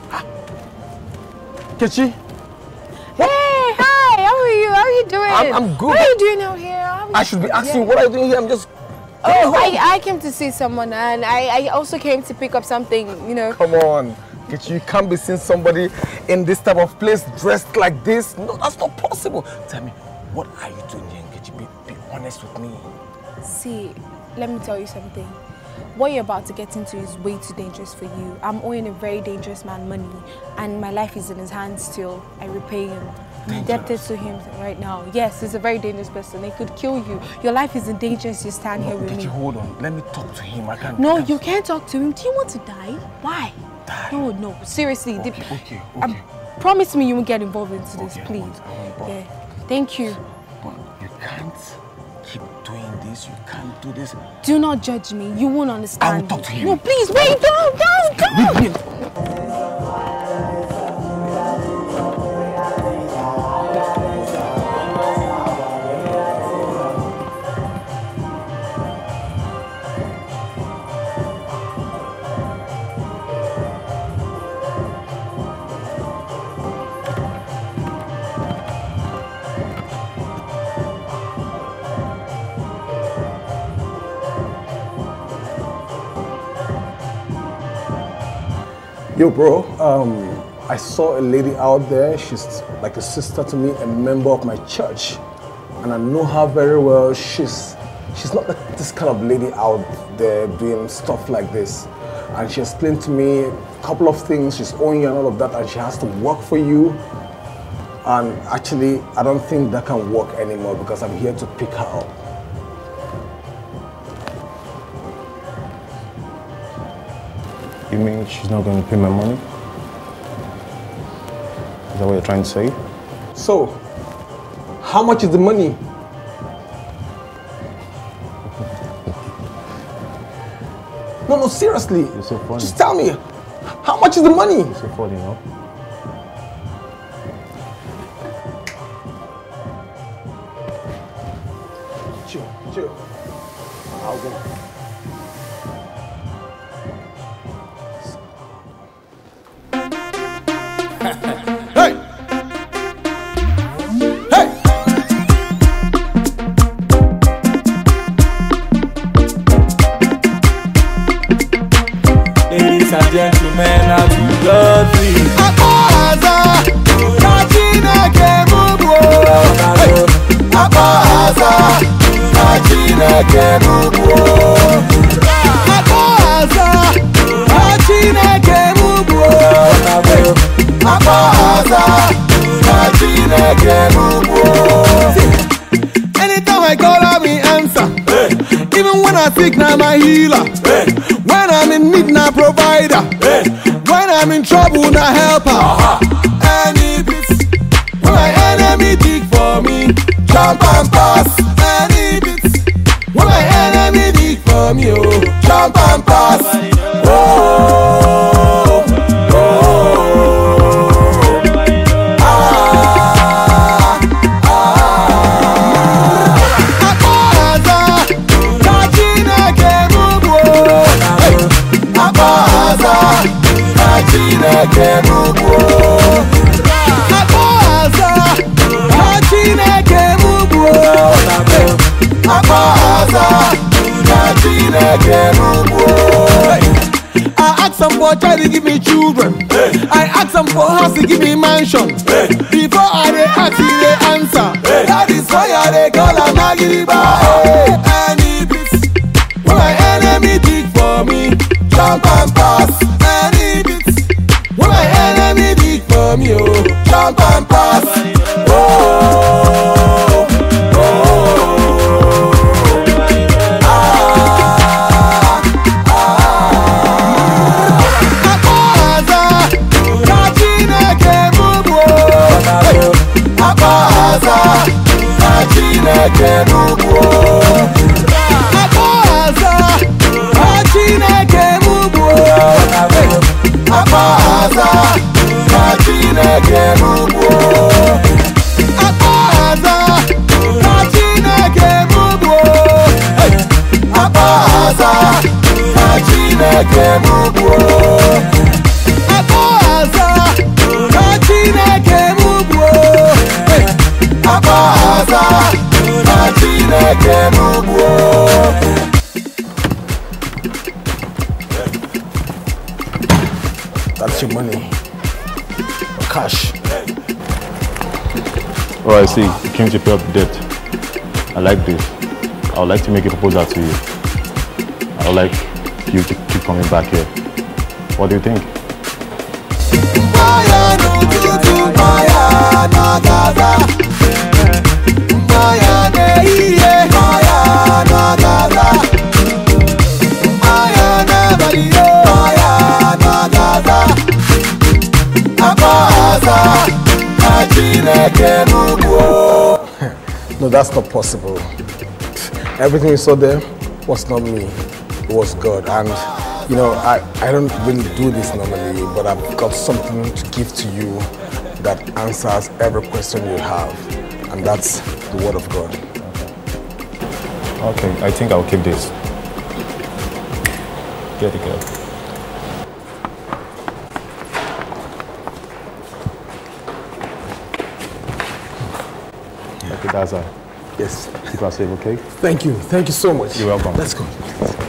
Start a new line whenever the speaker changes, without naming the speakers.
Kechi?
Hey, hi, how are you? How are you doing?
I'm good.
What are you doing out here?
I should be asking, what are you doing here? I'm just...
Oh, I came to see someone and I also came to pick up something, you know.
Come on. Kechi, you can't be seeing somebody in this type of place dressed like this. No, that's not possible. Tell me, what are you doing here, Kechi? Be honest with me.
See, let me tell you something. What you're about to get into is way too dangerous for you. I'm owing a very dangerous man money and my life is in his hands till I repay him. I'm indebted to him right now. Yes, he's a very dangerous person. He could kill you. Your life is in danger as you stand here with me.
Hold on. Let me talk to him.
No, you can't talk to him. Do you want to die? Why?
Die?
No. Seriously.
Okay.
Promise me you won't get involved into this, please.
I won't.
Yeah. Thank you.
But you can't keep doing this. You can't do this.
Do not judge me. You won't understand.
I will talk to him.
No, please, wait. Don't.
Yo, bro, I saw a lady out there. She's like a sister to me, a member of my church. And I know her very well. She's not like this kind of lady out there doing stuff like this. And she explained to me a couple of things. She's owing you and all of that, and she has to work for you. And actually, I don't think that can work anymore because I'm here to pick her up.
You mean she's not going to pay my money? Is that what you're trying to say?
So, how much is the money? No, seriously.
You're so funny.
Just tell me, how much is the money?
You're so funny, no?
Chill. I'll go.
Ladies and gentlemen, I'm too lovely. Abaza, Kachina Kemubo. Abaza, Kachina Kemubo. Abaza, Kachina Kemubo. Abaza, Kachina Kemubo. Anytime I call her, me answer. Even when I sick, now my healer. When I'm in need, now provider. When I'm in trouble, now helper. Any bits, when my enemy dig for me, jump and pass. Any bits, when my enemy dig for me, oh, jump and pass. I ask some for child to give me children. I ask some for house to give me mansion. Before I dey ask, they answer. That is why I dey call a Magiriba. Any bits, when my enemy dig for me, jump and pass. Any bits, when my enemy dig for me, oh, jump and pass. Abaza, Chineke n'ugwu.
That's your money. Cash.
Oh, I see. You came to pay up the debt. I like this. I would like to make a proposal to you. I would like you to keep coming back here. What do you think?
No, that's not possible. Everything you saw there was not me. It was God. And you know, I don't really do this normally, but I've got something to give to you that answers every question you have. And that's the word of God.
Okay, I think I'll keep this. Get it, girl. Okay, that's all.
Yes.
Keep us safe, okay?
Thank you. Thank you so much.
You're welcome.
Let's go.